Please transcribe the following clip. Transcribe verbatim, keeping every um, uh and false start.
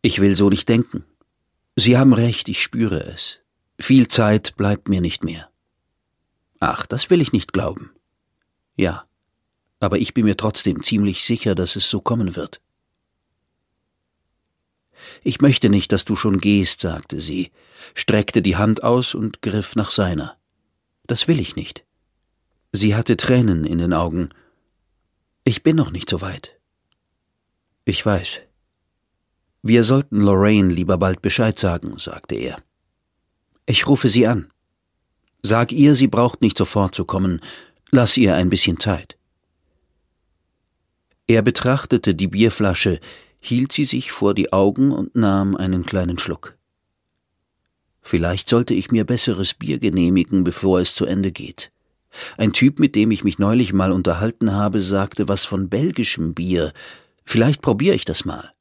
Ich will so nicht denken. Sie haben recht, ich spüre es. Viel Zeit bleibt mir nicht mehr. Ach, das will ich nicht glauben. Ja, aber ich bin mir trotzdem ziemlich sicher, dass es so kommen wird. »Ich möchte nicht, dass du schon gehst«, sagte sie, streckte die Hand aus und griff nach seiner. »Das will ich nicht.« Sie hatte Tränen in den Augen. »Ich bin noch nicht so weit.« »Ich weiß.« »Wir sollten Lorraine lieber bald Bescheid sagen«, sagte er. »Ich rufe sie an. Sag ihr, sie braucht nicht sofort zu kommen. Lass ihr ein bisschen Zeit.« Er betrachtete die Bierflasche, hielt sie sich vor die Augen und nahm einen kleinen Schluck. »Vielleicht sollte ich mir besseres Bier genehmigen, bevor es zu Ende geht. Ein Typ, mit dem ich mich neulich mal unterhalten habe, sagte was von belgischem Bier. Vielleicht probiere ich das mal.«